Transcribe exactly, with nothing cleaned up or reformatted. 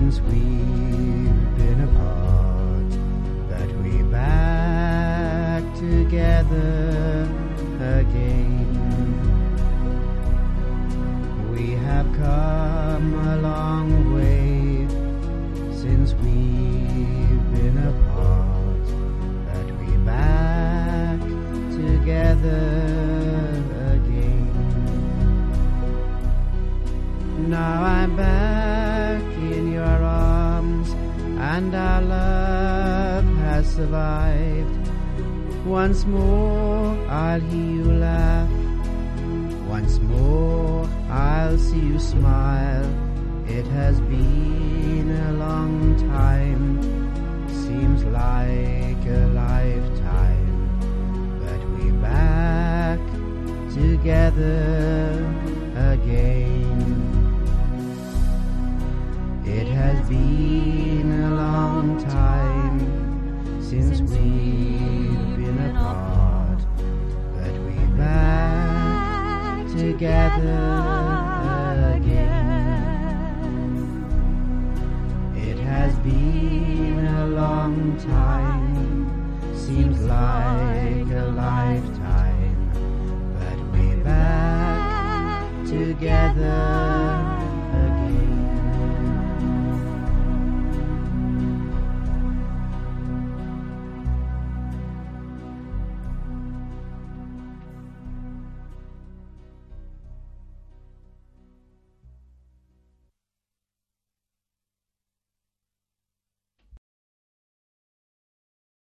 since we've been apart, that we're back together again. We have come a long way since we've been apart, that we're back together again. Now I'm back in your arms, and our love has survived. Once more I'll hear you laugh, once more I'll see you smile. It has been a long time, seems like a lifetime, but we're back together again. It has been a long time since we've been apart, but we're back together again. It has been a long time, seems like a lifetime, but we're back together